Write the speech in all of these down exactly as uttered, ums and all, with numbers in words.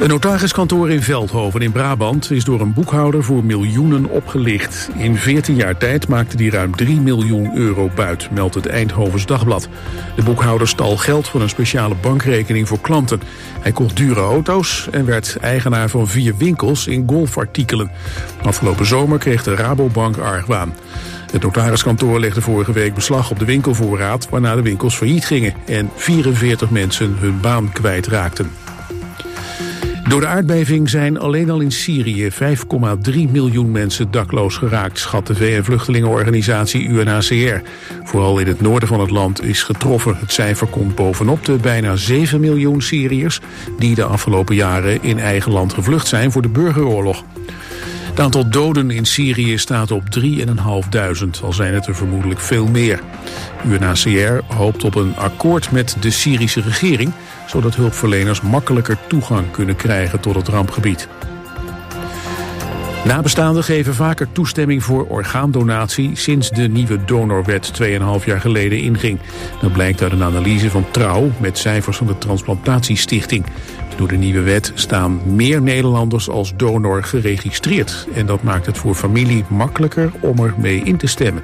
Een notariskantoor in Veldhoven in Brabant is door een boekhouder voor miljoenen opgelicht. In veertien jaar tijd maakte die ruim drie miljoen euro buit, meldt het Eindhovens Dagblad. De boekhouder stal geld voor een speciale bankrekening voor klanten. Hij kocht dure auto's en werd eigenaar van vier winkels in golfartikelen. Afgelopen zomer kreeg de Rabobank argwaan. Het notariskantoor legde vorige week beslag op de winkelvoorraad, waarna de winkels failliet gingen en vierenveertig mensen hun baan kwijtraakten. Door de aardbeving zijn alleen al in Syrië vijf komma drie miljoen mensen dakloos geraakt, schat de V N-vluchtelingenorganisatie U N H C R. Vooral in het noorden van het land is getroffen. Het cijfer komt bovenop de bijna zeven miljoen Syriërs die de afgelopen jaren in eigen land gevlucht zijn voor de burgeroorlog. Het aantal doden in Syrië staat op drieduizend vijfhonderd, al zijn het er vermoedelijk veel meer. U N H C R hoopt op een akkoord met de Syrische regering, zodat hulpverleners makkelijker toegang kunnen krijgen tot het rampgebied. Nabestaanden geven vaker toestemming voor orgaandonatie sinds de nieuwe donorwet tweeënhalf jaar geleden inging. Dat blijkt uit een analyse van Trouw met cijfers van de Transplantatiestichting. Door de nieuwe wet staan meer Nederlanders als donor geregistreerd. En dat maakt het voor familie makkelijker om er mee in te stemmen.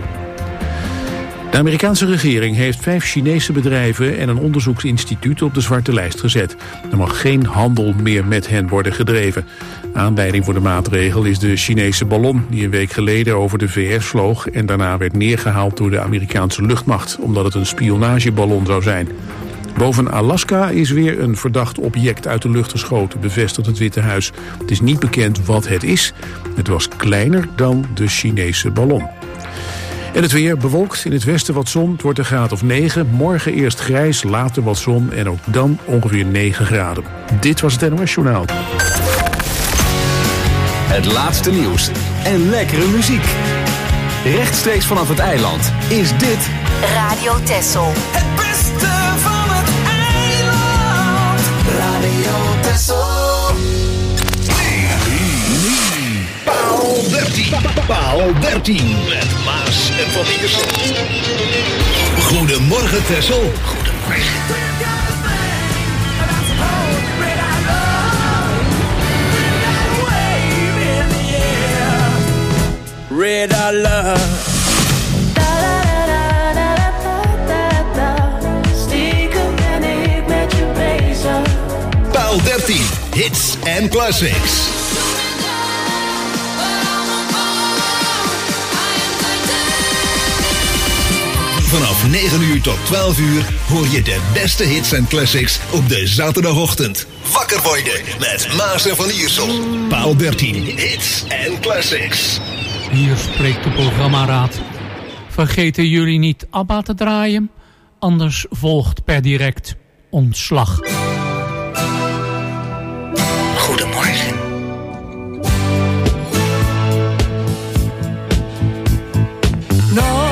De Amerikaanse regering heeft vijf Chinese bedrijven en een onderzoeksinstituut op de zwarte lijst gezet. Er mag geen handel meer met hen worden gedreven. Aanleiding voor de maatregel is de Chinese ballon die een week geleden over de V S vloog en daarna werd neergehaald door de Amerikaanse luchtmacht, omdat het een spionageballon zou zijn. Boven Alaska is weer een verdacht object uit de lucht geschoten, bevestigt het Witte Huis. Het is niet bekend wat het is. Het was kleiner dan de Chinese ballon. En het weer bewolkt, in het westen wat zon, het wordt een graad of negen. Morgen eerst grijs, later wat zon en ook dan ongeveer negen graden. Dit was het N O S Journaal. Het laatste nieuws en lekkere muziek. Rechtstreeks vanaf het eiland is dit Radio Texel. Het beste van het eiland. Radio Texel. Paal dertien. Paal dertien. Met Maas en Van Iersel. Goedemorgen Texel. Goedemorgen. Red I love. Paal dertien. Hits en classics. Vanaf negen uur tot twaalf uur hoor je de beste hits en classics op de zaterdagochtend. Wakker worden met Maas en Van Iersel. Paal dertien. Hits en classics. Hier spreekt de programmaraad. Vergeten jullie niet ABBA te draaien? Anders volgt per direct ontslag. Goedemorgen. No.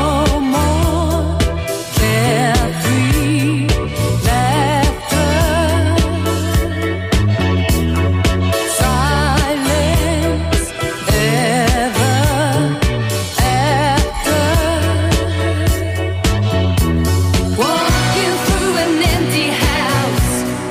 Walking through an empty house.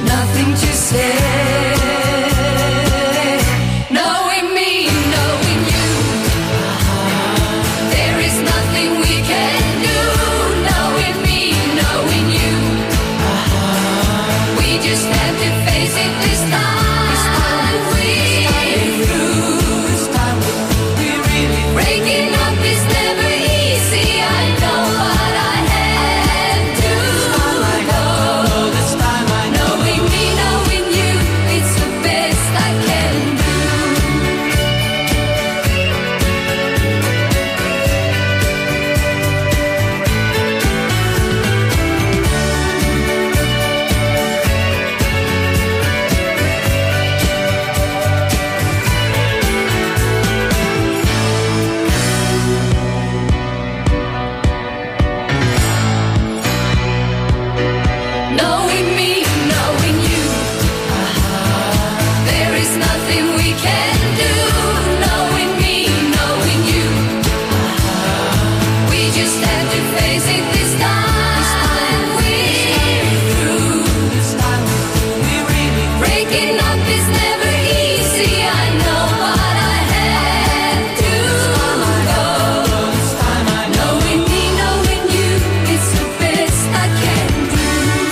nothing to say. Knowing me, knowing you, there is nothing we can do. Knowing me, knowing you, we just have to face it this time. Breaking up is never easy. I know what I have to go. This time I know. Knowing me, knowing you, it's the best I can do. Knowing me, knowing you, there is nothing we can do. Knowing me, knowing you, we just have to face it this time. We're through. Breaking up is never easy. I know what I have to go. Knowing me, knowing you, it's the best I can do.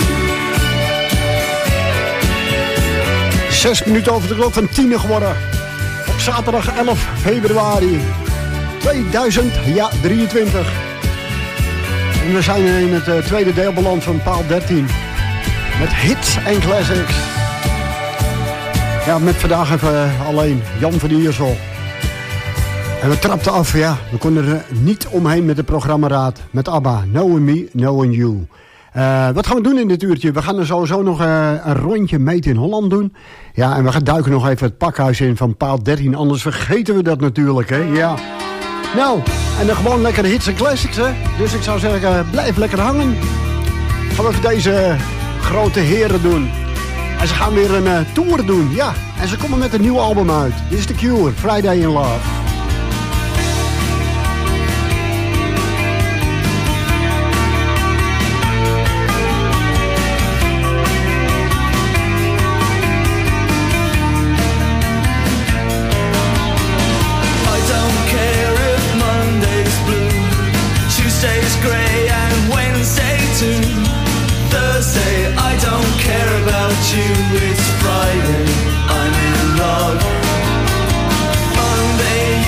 Zes minuten over de klok van tien geworden. Op zaterdag elf februari tweeduizend drieëntwintig. En we zijn in het uh, tweede deel beland van paal dertien. Met hits en classics. Ja, met vandaag even uh, alleen Jan van Iersel. En we trapten af, ja. We konden er niet omheen met de programmaraad. Met ABBA, Knowing Me, Knowing You. Uh, wat gaan we doen in dit uurtje? We gaan er sowieso nog uh, een rondje Made in Holland doen. Ja, en we gaan duiken nog even het pakhuis in van paal dertien. Anders vergeten we dat natuurlijk, hè. Ja. Nou, en dan gewoon lekker hits en classics, hè. Dus ik zou zeggen, uh, blijf lekker hangen. Gaan we even deze grote heren doen. En ze gaan weer een uh, tour doen, ja. En ze komen met een nieuw album uit. Dit is The Cure, Friday in Love. You, it's Friday, I'm in love. Monday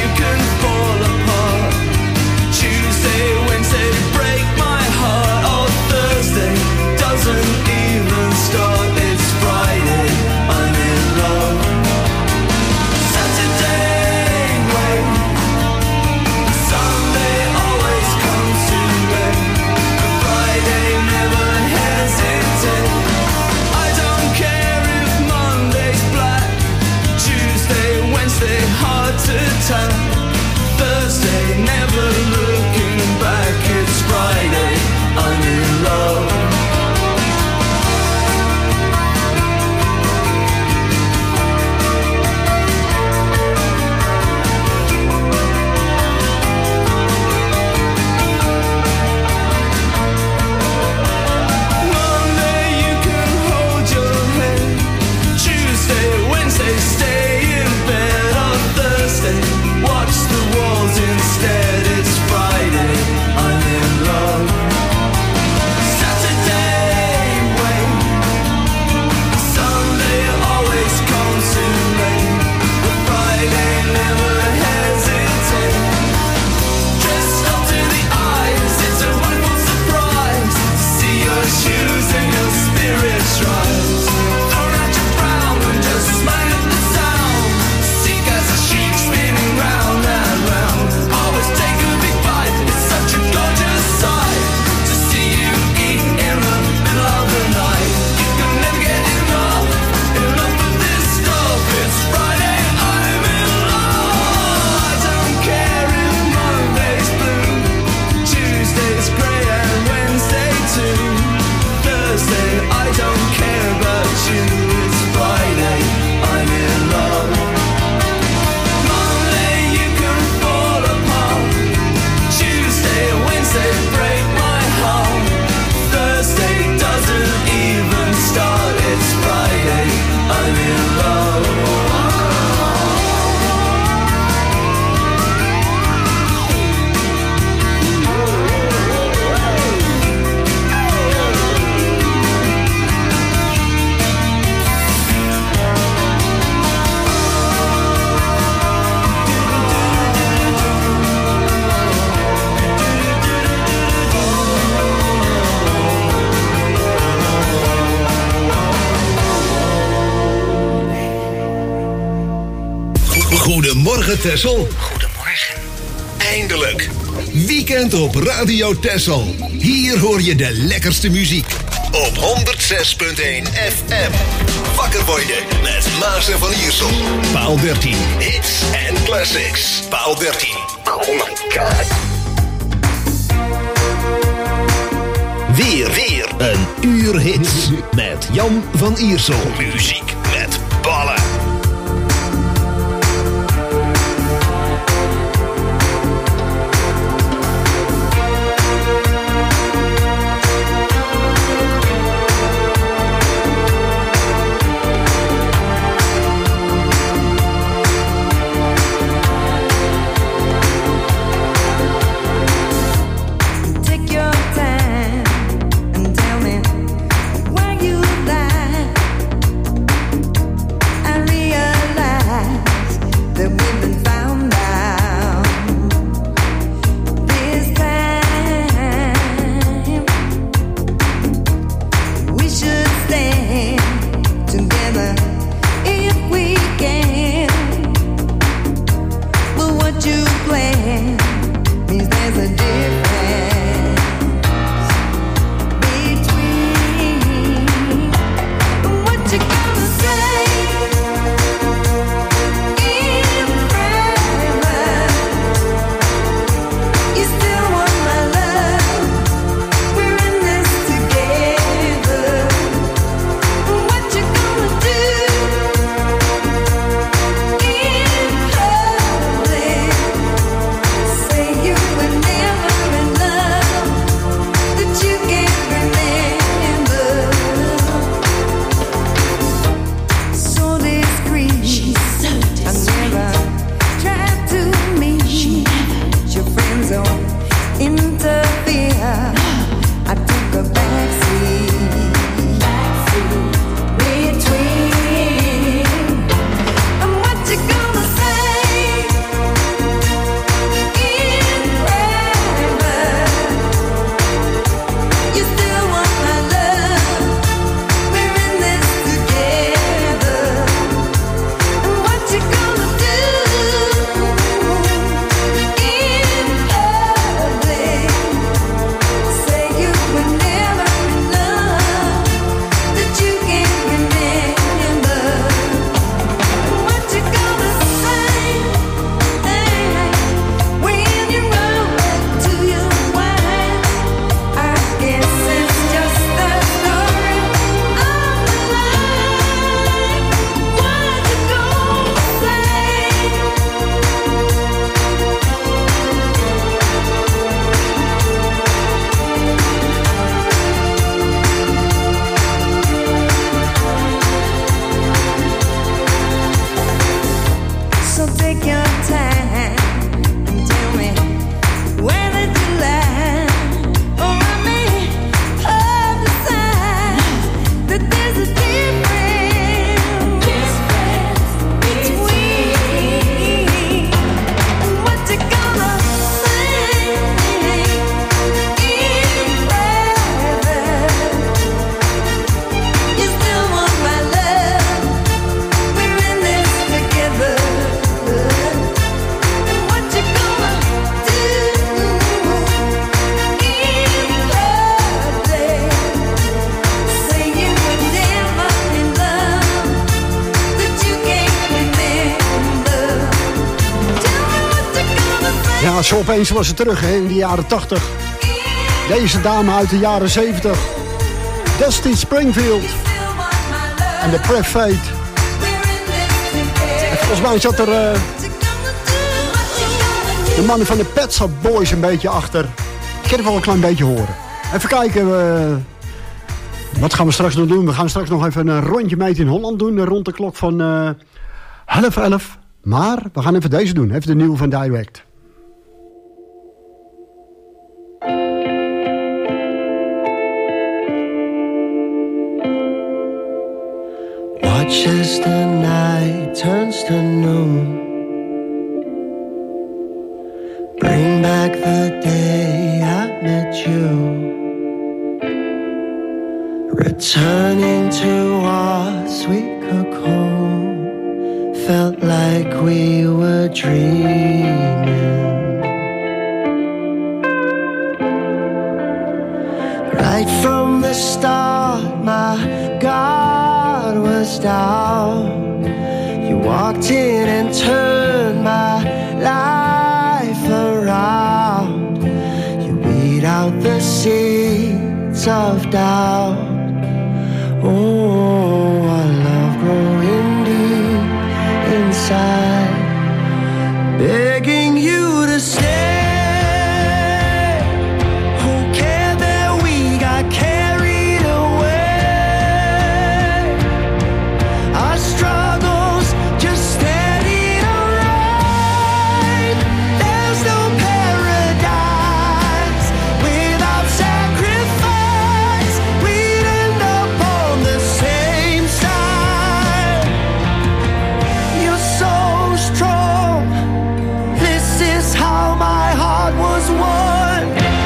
Goedemorgen Texel. Goedemorgen. Eindelijk. Weekend op Radio Texel. Hier hoor je de lekkerste muziek. Op honderd zes punt één F M. Wakker worden met Maas en Van Iersel. Paal dertien. Hits en classics. Paal dertien. Oh my god. Weer, weer een uur hits. Met Jan van Iersel. Muziek met ballen. Ja, zo opeens was ze terug hè, in de jaren tachtig. Deze dame uit de jaren zeventig. Dusty Springfield. En de Prefate. Volgens mij zat er uh, de mannen van de Pet Shop Boys een beetje achter. Ik kan het wel een klein beetje horen. Even kijken. Uh, wat gaan we straks nog doen? We gaan straks nog even een rondje mee in Holland doen. Rond de klok van uh, half elf. Maar we gaan even deze doen. Even de nieuwe van Direct. Watch as the night turns to noon. Bring back the day I met you. Returning to our sweet cocoon. Felt like we were dreaming. Right from the start, my guard was down. You walked in and turned my life around. You weed out the seeds of doubt. Oh, I love growing deep inside, begging you to stay. Who cared that we got carried away? Our struggles just steadied our rain. There's no paradise without sacrifice. We'd end up on the same side. You're so strong. This is how my heart was won.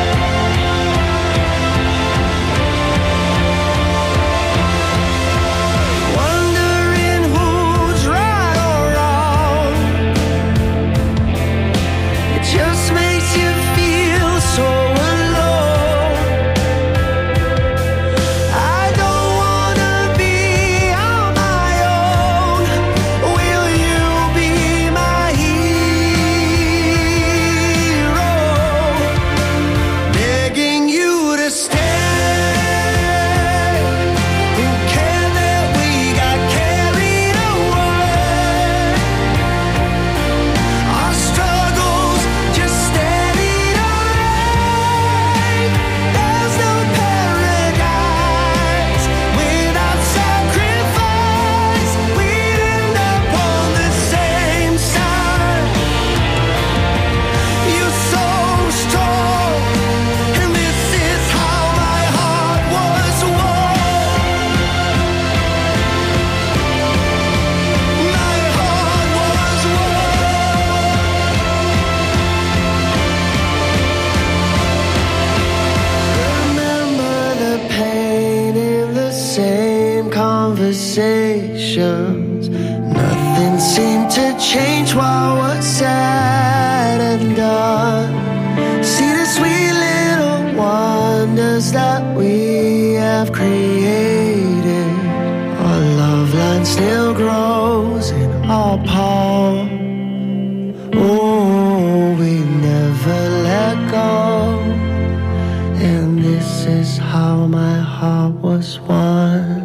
Wondering who's right or wrong. It just makes you feel so alone. I don't wanna be on my own. Will you be my hero? Begging you to stay. Who cared that we got carried away? Our struggles just steadied our rain. There's no paradise without sacrifice. We'd end up on the same side. You're so strong, and this is how my heart was won. My heart was won. Remember the pain in the same conversations. Nothing seemed to change while what's said and done. See the sweet little wonders that we have created. Our love line still grows in our palm. Oh, we never let go. And this is how my heart was won.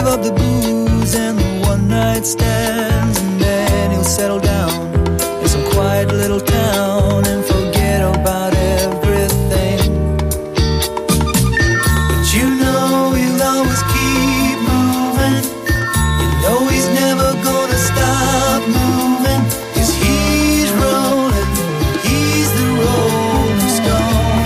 up the booze and the one night stands, and then he'll settle down in some quiet little town and forget about everything. But you know he'll always keep moving. You know he's never gonna stop moving, 'cause he's rolling, he's the rolling stone.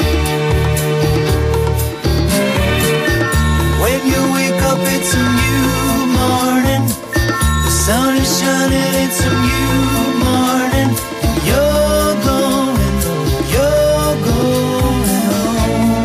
When you wake up it's a new morning, the sun is shining, it's a new morning. You're going, you're going home.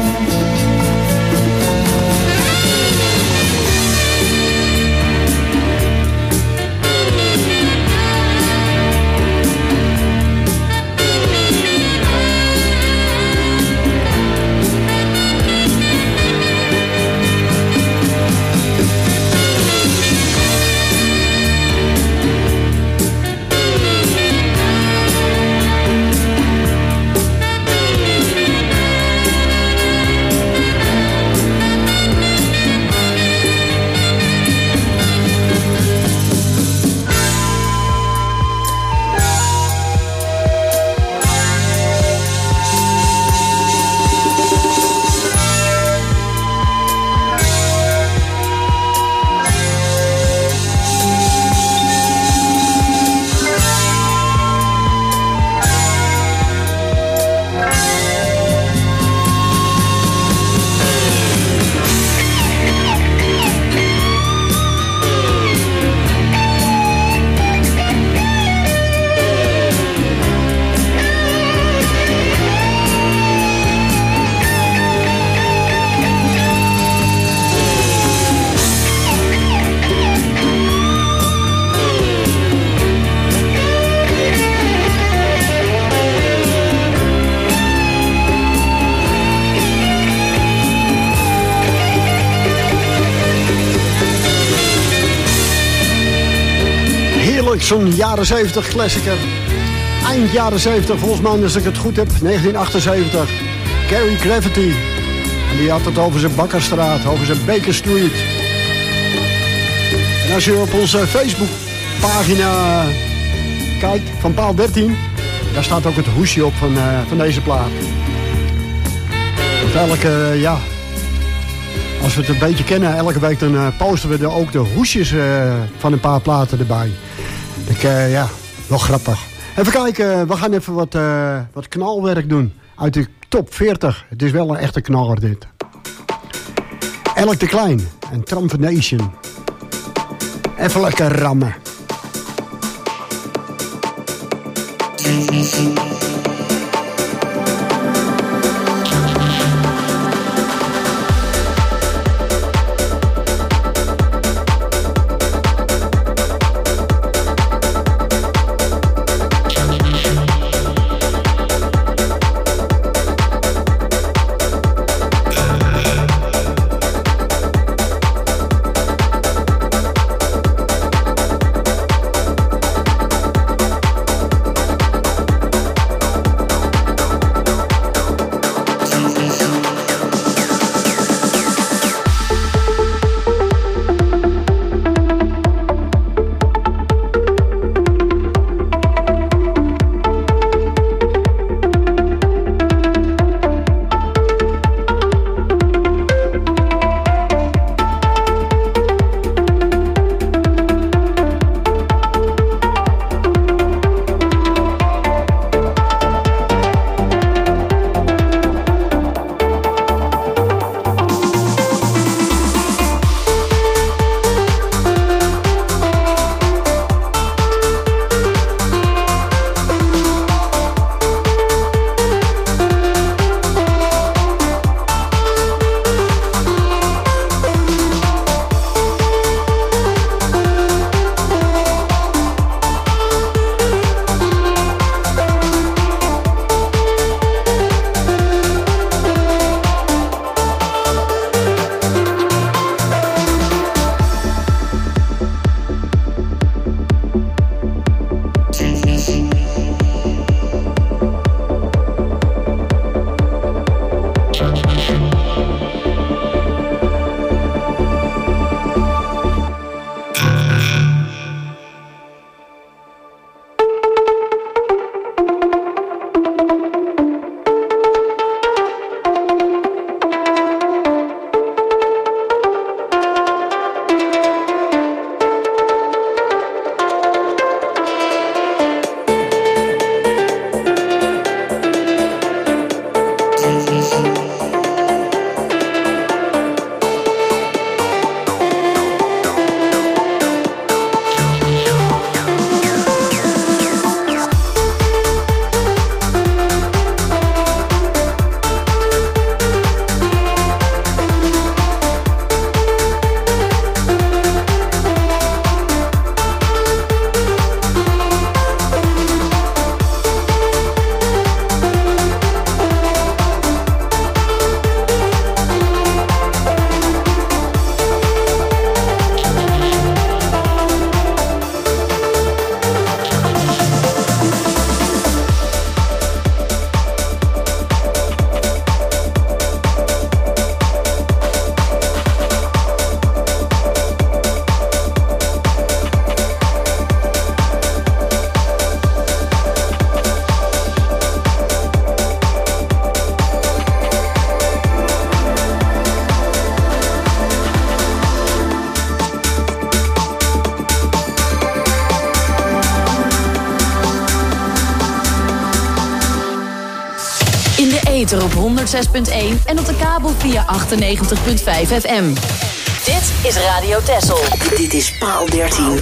Zo'n jaren zeventig klassieker. Eind jaren zeventig, volgens mij als ik het goed heb, negentien achtenzeventig. Gary Gravity. En die had het over zijn Bakkerstraat, over zijn Baker Street. En als je op onze Facebookpagina kijkt van Paal dertien, daar staat ook het hoesje op van, uh, van deze plaat. Want elke, uh, ja, als we het een beetje kennen, elke week dan uh, posten we er ook de hoesjes uh, van een paar platen erbij. Ik, uh, ja, wel grappig. Even kijken, we gaan even wat, uh, wat knalwerk doen. Uit de top veertig. Het is wel een echte knaller dit. Elk de Klein en Tramp Nation. Even lekker rammen. ether op honderd zes punt één en op de kabel via achtennegentig komma vijf F M. Dit is Radio Texel. Dit is Paal dertien.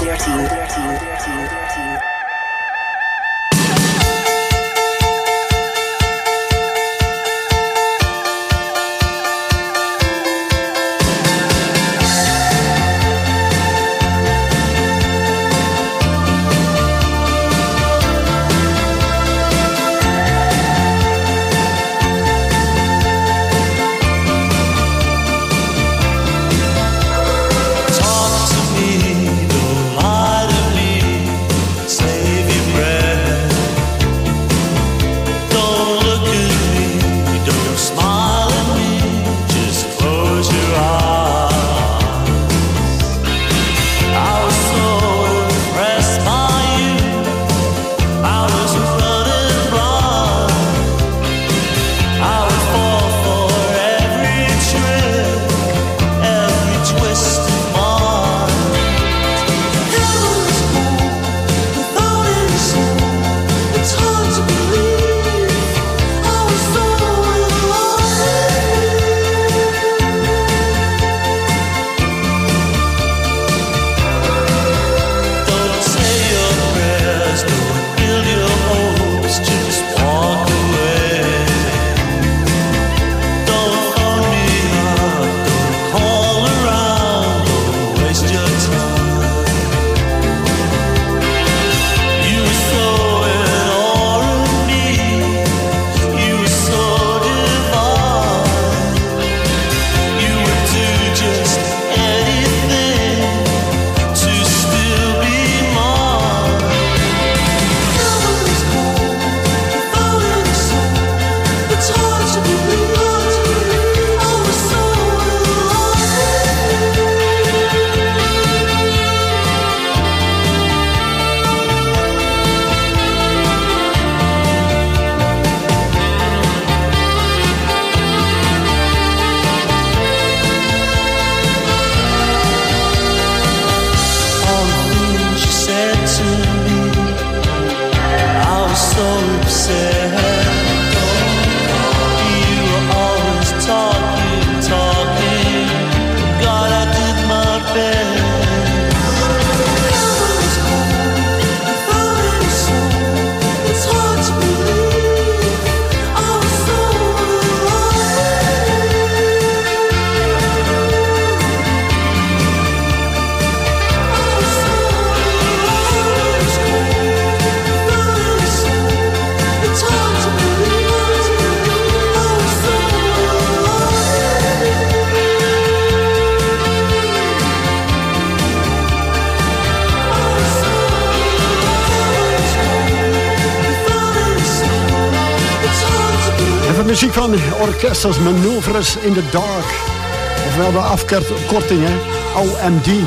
Muziek van Orchestras Manoeuvres in the Dark. Ofwel de afkortingen O M D.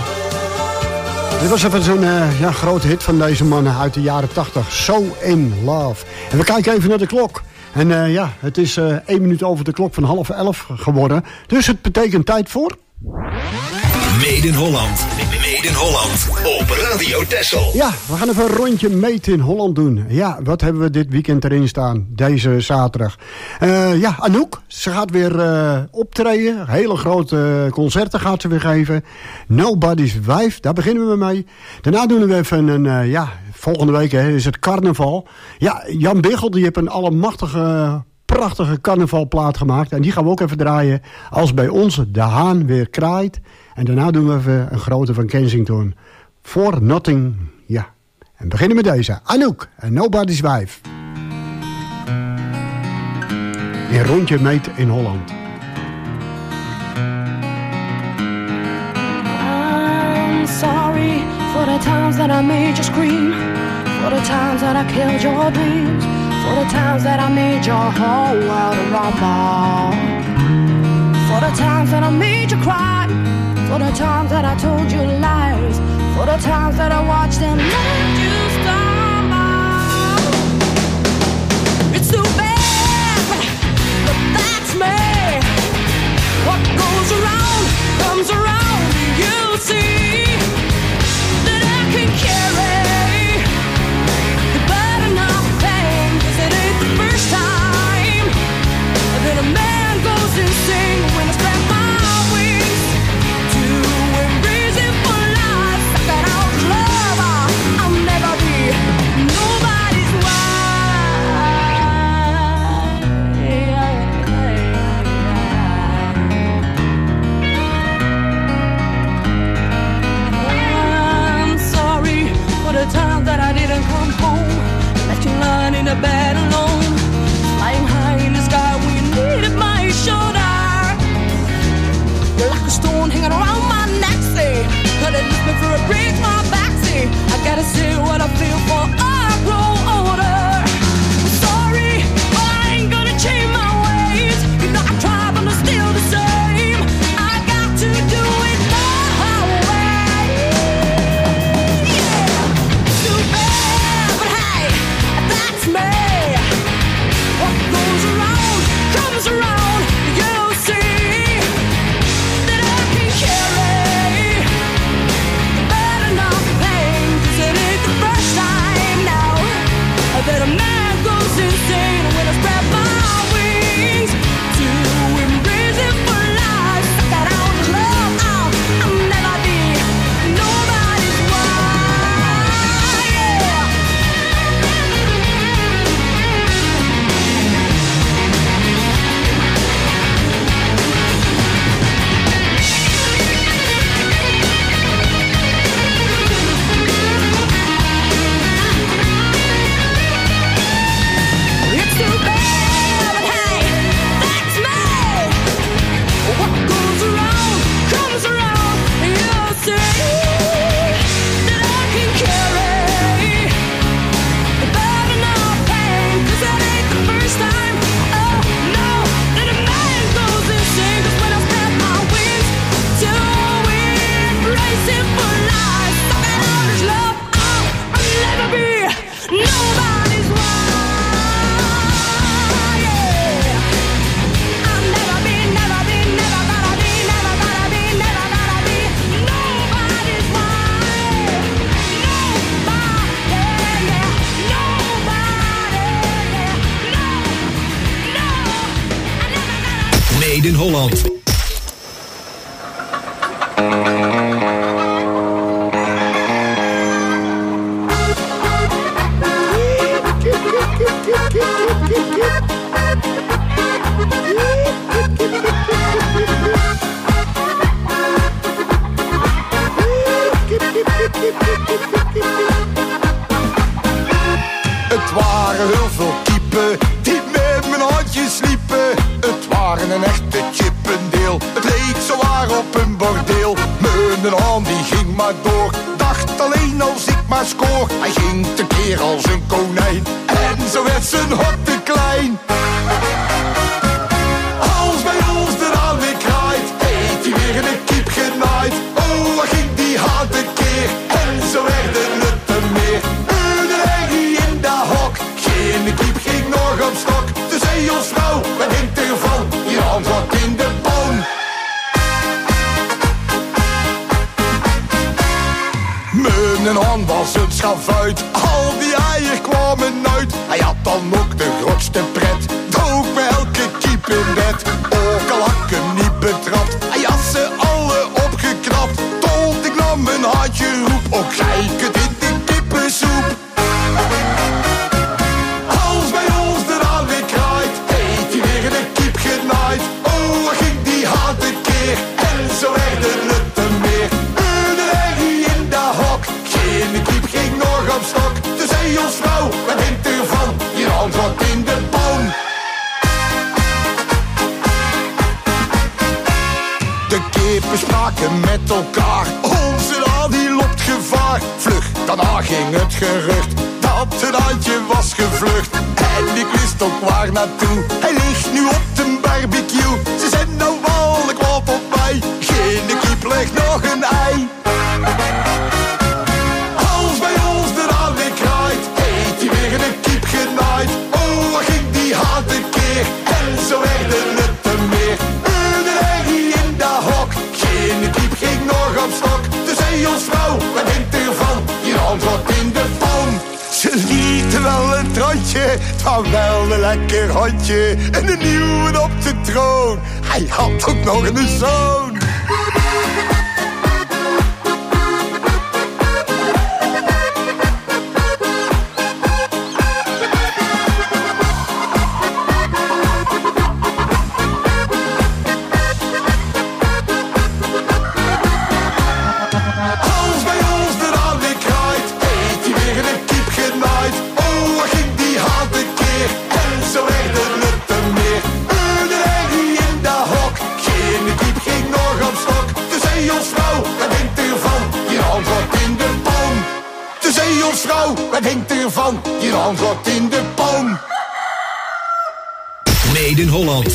Dit was even zo'n uh, ja, grote hit van deze man uit de jaren tachtig. So in Love. En we kijken even naar de klok. En uh, ja, het is uh, één minuut over de klok van half elf geworden. Dus het betekent tijd voor... Made in Holland. Made in Holland. Op Radio Texel. Ja, we gaan even een rondje Made in Holland doen. Ja, wat hebben we dit weekend erin staan? Deze zaterdag. Uh, ja, Anouk. Ze gaat weer uh, optreden. Hele grote concerten gaat ze weer geven. Nobody's Wife. Daar beginnen we mee. Daarna doen we even een... Uh, ja, volgende week hè, is het carnaval. Ja, Jan Biggel die heeft een allemachtige... prachtige carnavalplaat gemaakt. En die gaan we ook even draaien. Als bij ons de haan weer kraait. En daarna doen we even een grote van Kensington. For Nothing. Ja. En beginnen met deze. Anouk en Nobody's Wife. Een rondje Made in Holland. I'm sorry for the times that I made you scream. For the times that I killed your dreams. For the times that I made your whole world a rumble. For the times that I made you cry. For the times that I told you lies. For the times that I watched and let you stumble. It's too bad, but that's me. What goes around, comes around. You see that I can carry the burden of pain. 'Cause it ain't the first time chasing for lies, sucking on his love. I'll never be nobody's wife. Yeah. I'll never be, never be, never gonna be, never gonna be, never gonna be nobody's wife. Nobody, yeah, nobody, yeah, no, no. Made in Holland. Het waren heel veel kiepen die met mijn handjes sliepen. Het waren een echte chippendeel, het leek zowaar op een bordeel. Mijn hand die ging maar door, dacht alleen als ik maar scoor. Hij ging tekeer als een konijn en zo werd zijn hok te klein. Als bij ons de haan weer kraait, heeft hij weer in een kiep genaaid. Oh, wat ging die haan tekeer en zo werden het er meer. Een herrie in dat hok, geen kiep ging nog op stok. Dus zei ons vrouw, wat denkt ervan? Je hand wat in de boom. Mijn hand was een schavuit, al die eieren kwamen uit. Hij had dan ook de grootste pret, droog bij elke kiep in bed. Ook al had ik hem niet betrapt, hij had ze alle opgeknapt. Tot ik nam mijn handje roep, ook gijk het in de kippensoep. Als bij ons de haan weer kraait, heeft hij weer in een kiep genaaid. Oh, wat ging die haan tekeer en zo werden het er meer. Een herrie in dat hok, geen kiep ging nog op stok. Dus zei ons vrouw, wat denkt ervan? Je hand wat in de boom. De kippen spraken met elkaar, onze haan die loopt gevaar. Vlug, daarna ging het gerucht dat het haantje was gevlucht. En ik wist ook waar naartoe, hij ligt nu op de barbecue. Ze zijn nou wel kwaad op mij, geen kiep legt nog een ei. Als bij ons de haan weer kraait, heeft hij weer in een kiep genaaid. Oh, wat ging die haan tekeer en zo werden het er meer. Een herrie in dat hok, geen kiep ging nog op stok. Dus zei ons vrouw, wat denkt ervan? Je hand wat in de boom. Ze lieten wel een trotje, het was wel een lekker hondje. En een nieuwe op de troon, hij had ook nog een zoon. Als bij ons de haan weer kraait, heeft hij weer in een kiep genaaid. Oh, wat ging die haan tekeer en zo werden het er meer. Een herrie in dat hok, geen kiep ging nog op stok. Dus zei ons vrouw, wat denkt ervan? Je hand wat in de boom. Dus zei ons vrouw, wat denkt ervan? Je hand wat in de boom. Made in Holland.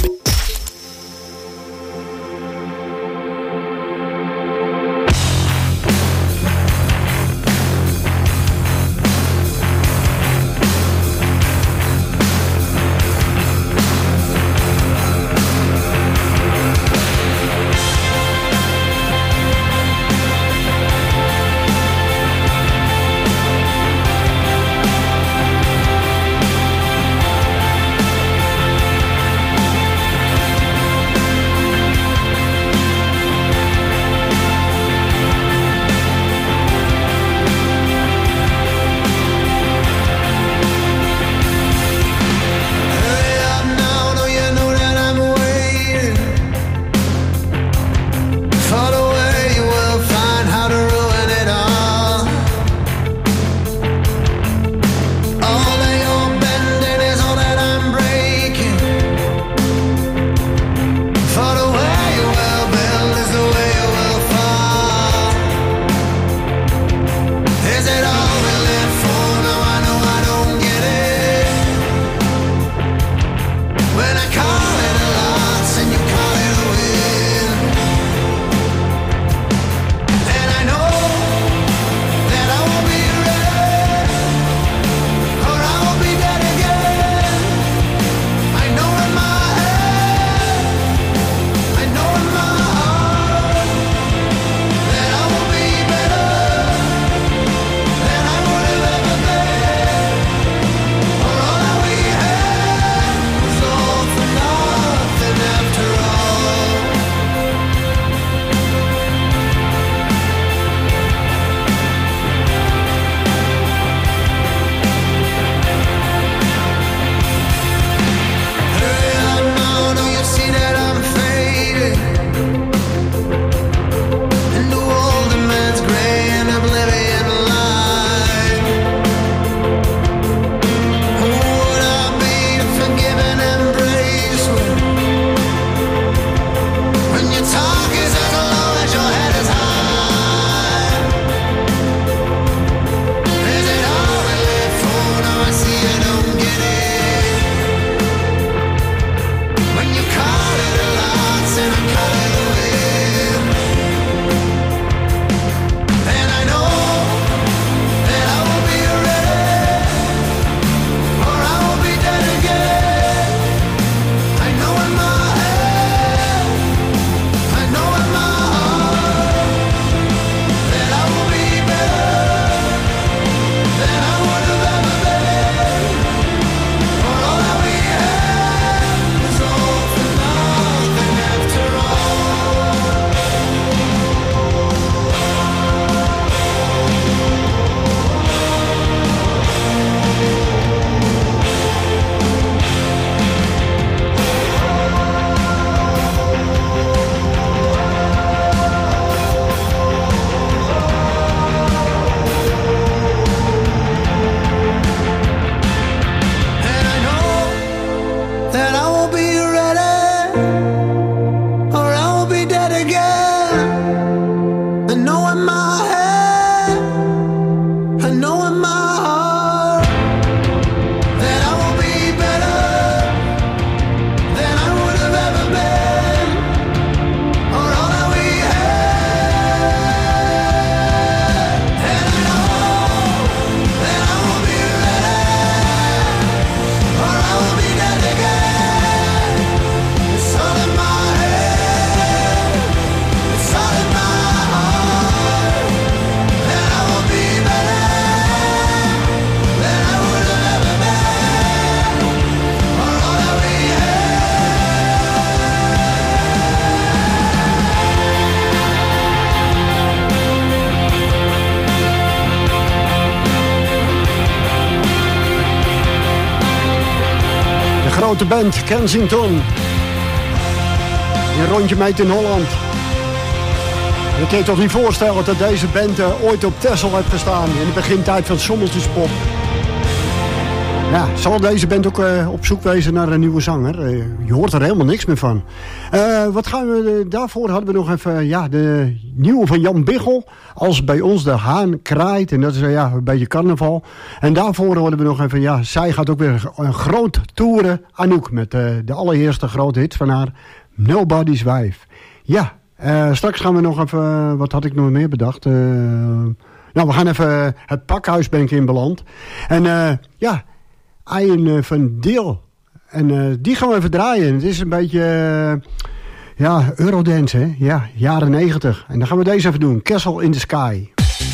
grote band Kensington. Een rondje meet in Holland. Je kan je toch niet voorstellen dat deze band uh, ooit op Texel heeft gestaan. In de begintijd van Sommeltjespop. Ja, zal deze band ook uh, op zoek wezen naar een nieuwe zanger? Uh, je hoort er helemaal niks meer van. Uh, wat gaan we uh, daarvoor hadden we nog even uh, ja, de nieuwe van Jan Biggel. Als bij ons de haan kraait. En dat is uh, ja, een beetje carnaval. En daarvoor hadden we nog even, ja, zij gaat ook weer een groot toeren. Anouk met uh, de allereerste grote hit van haar. Nobody's Wife. Ja, uh, straks gaan we nog even, uh, wat had ik nog meer bedacht? Uh, nou, we gaan even uh, het pakhuis ben ik in beland. En uh, ja... Ian uh, van Deel. En uh, die gaan we even draaien. Het is een beetje... Uh, ja, Eurodance, hè? Ja, jaren negentig. En dan gaan we deze even doen. Castle in the Sky.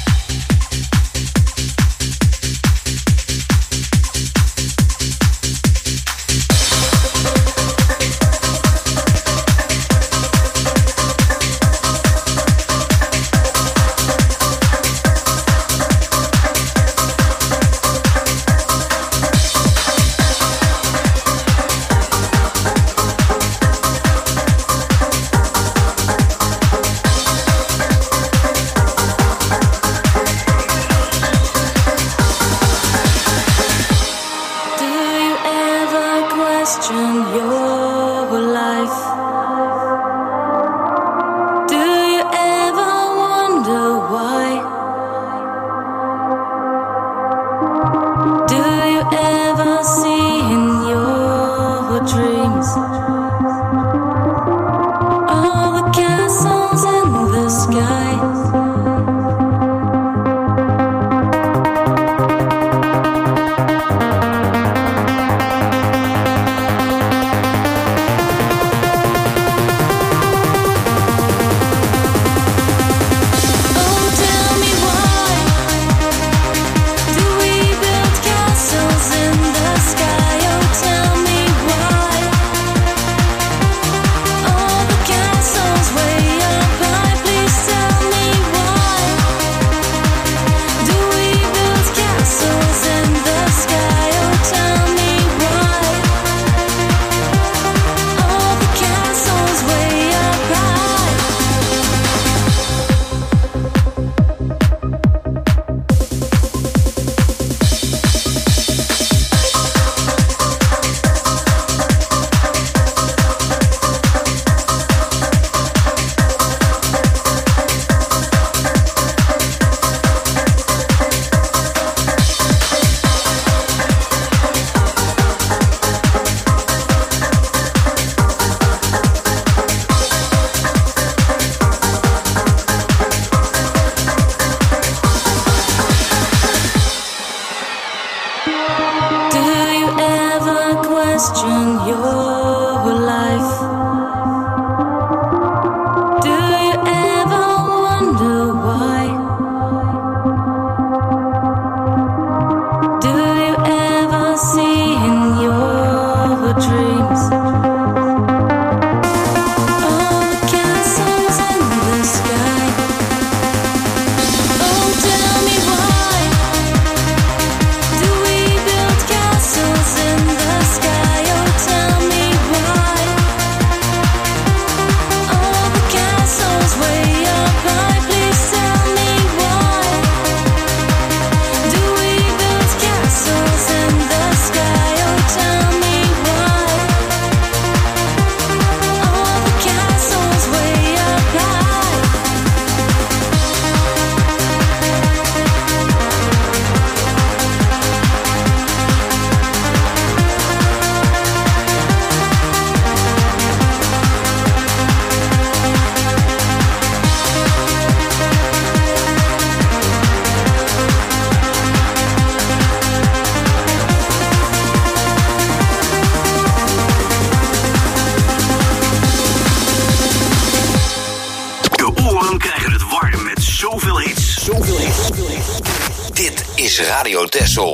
Radio Texel.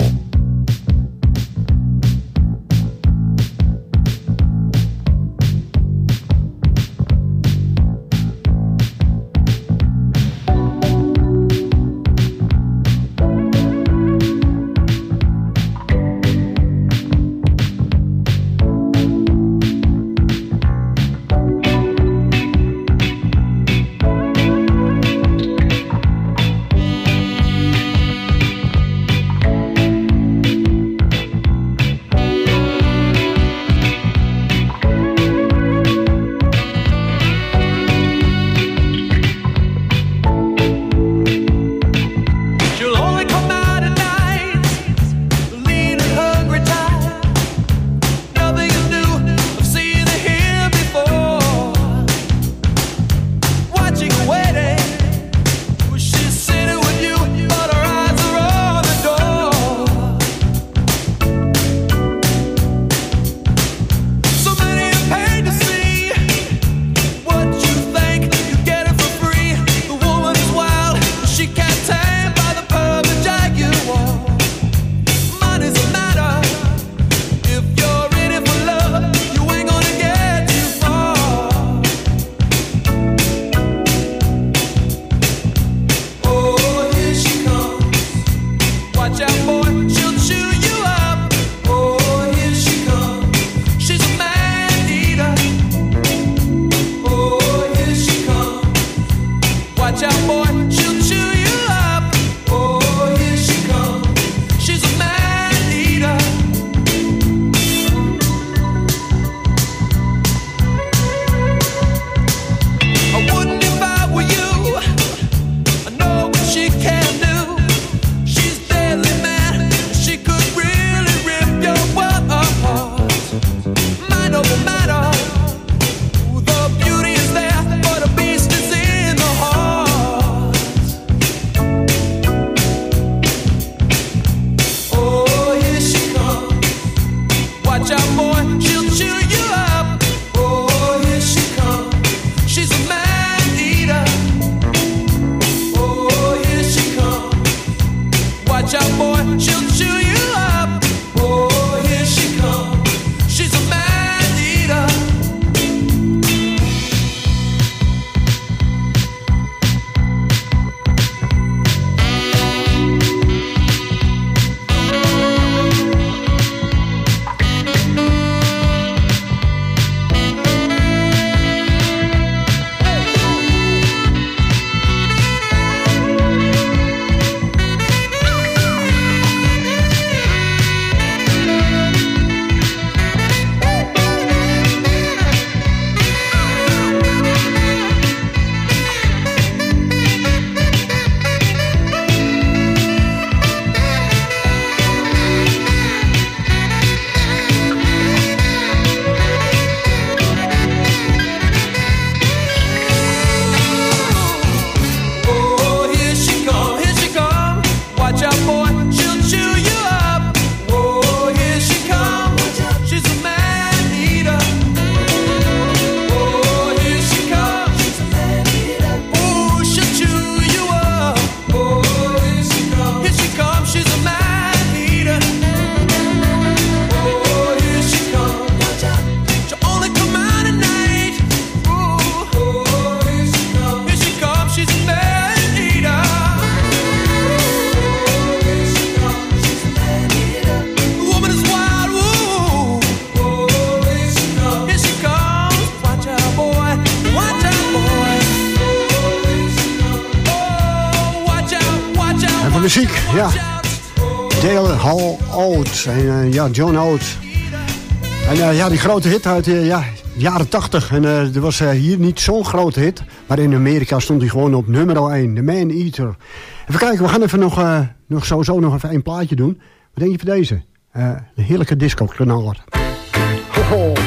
Over muziek, ja. Dale Hall Oates en uh, ja, John Oates. En uh, ja, die grote hit uit uh, ja, de jaren tachtig. En uh, er was uh, hier niet zo'n grote hit. Maar in Amerika stond hij gewoon op nummer één. The Man Eater. Even kijken, we gaan even nog, uh, nog sowieso nog even een plaatje doen. Wat denk je van deze? Uh, de heerlijke disco-kanaler. Ho ho.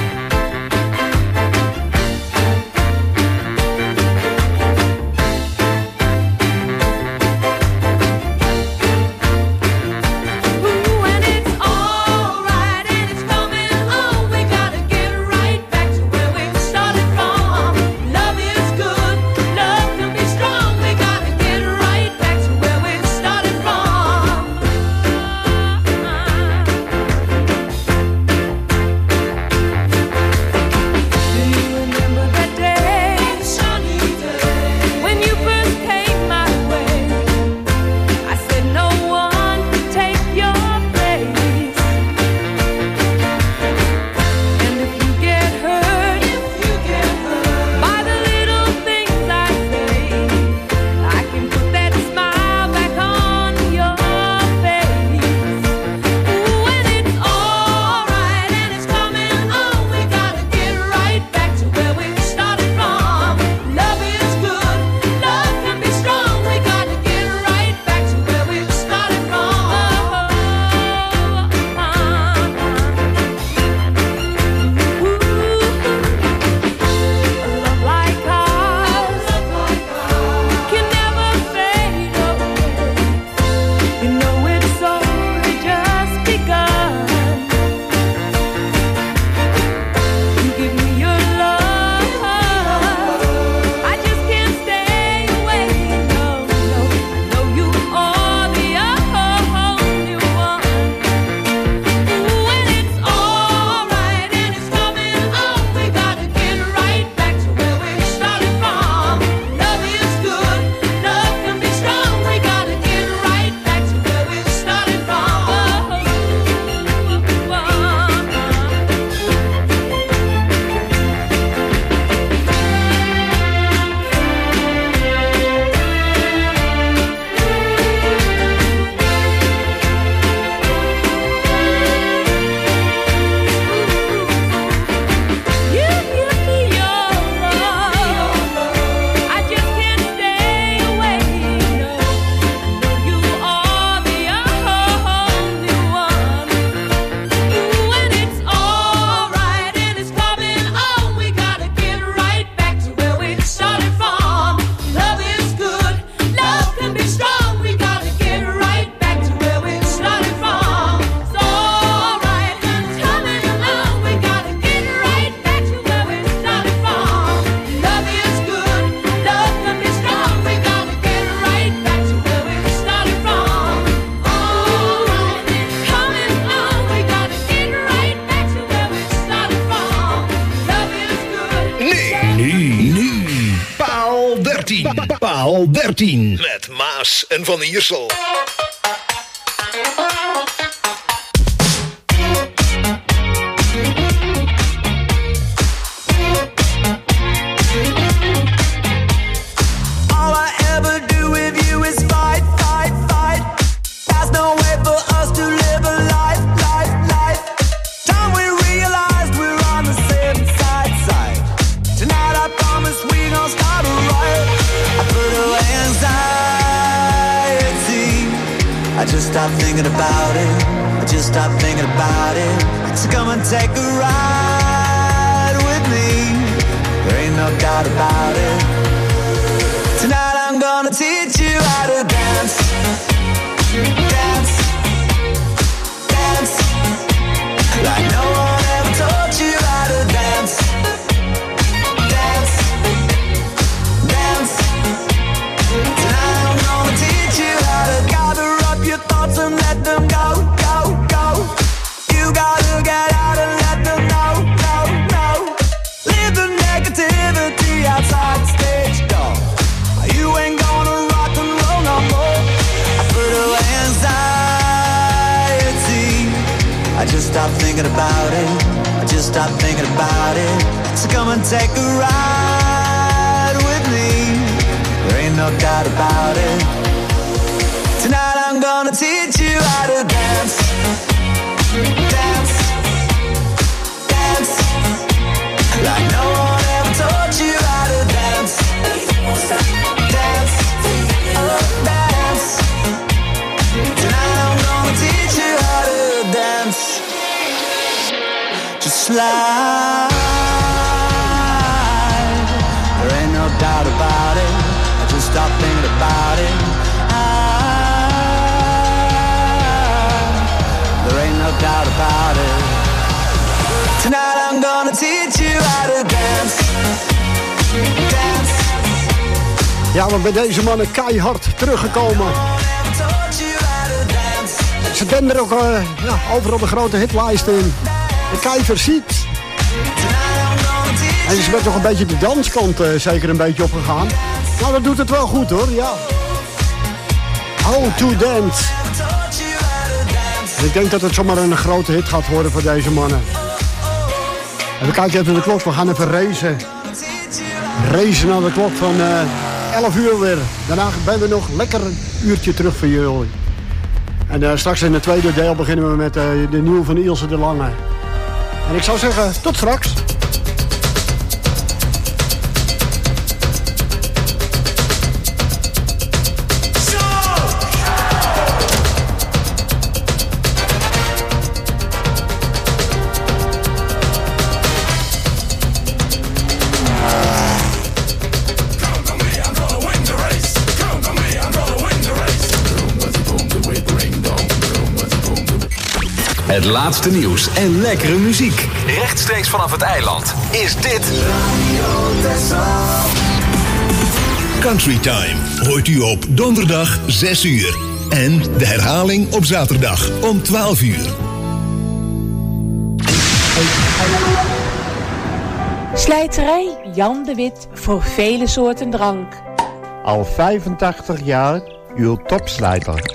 Paal dertien. Met Maas en Van Iersel. Stop thinking about it. I just stop thinking about it. So come and take a ride with me. There ain't no doubt about it. Tonight I'm gonna teach you how to dance. Dance. Dance. Like no one ever taught you how to dance. Dance. Dance. Tonight I'm gonna teach you how to gather up your thoughts and let them go, go, go. You gotta get out and let them know, no, no. Leave the negativity outside the stage door. You ain't gonna rock and roll no more. I put away anxiety. I just stopped thinking about it. I just stopped thinking about it. So come and take a ride with me. There ain't no doubt about it. Tonight I slide. There ain't no doubt about it. I just stop thinking about it. I, there ain't no doubt about it. Tonight I'm gonna teach you how to dance. Dance. Ja, maar bij deze mannen keihard teruggekomen. Ze denderen ook uh, ja, overal de grote hitlijsten in. De kijver ziet. En ze bent toch een beetje de danskant uh, zeker een beetje opgegaan. Nou, dat doet het wel goed hoor, ja. How to Dance. En ik denk dat het zomaar een grote hit gaat worden voor deze mannen. En we kijken even naar de klok, we gaan even racen. Racen naar de klok van uh, elf uur weer. Daarna ben we nog lekker een uurtje terug voor jullie. En uh, straks in het tweede deel beginnen we met uh, de nieuwe van Ilse de Lange. En ik zou zeggen, tot straks. Het laatste nieuws en lekkere muziek. Rechtstreeks vanaf het eiland is dit Country Time hoort u op donderdag zes uur. En de herhaling op zaterdag om twaalf uur. Slijterij Jan de Wit voor vele soorten drank. Al vijfentachtig jaar uw topslijter.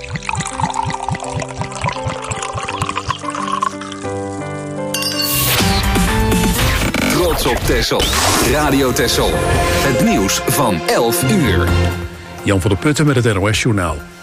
Trots op Texel. Radio Texel. Het nieuws van elf uur. Jan van der Putten met het N O S Journaal.